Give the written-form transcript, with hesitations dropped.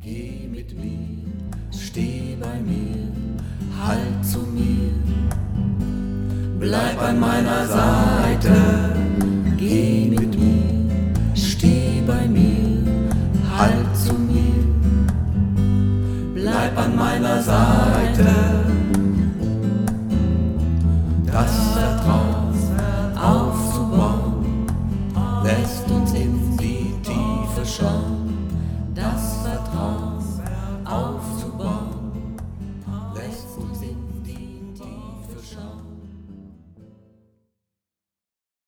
Geh mit mir, steh bei mir, halt zu mir, bleib an meiner Seite.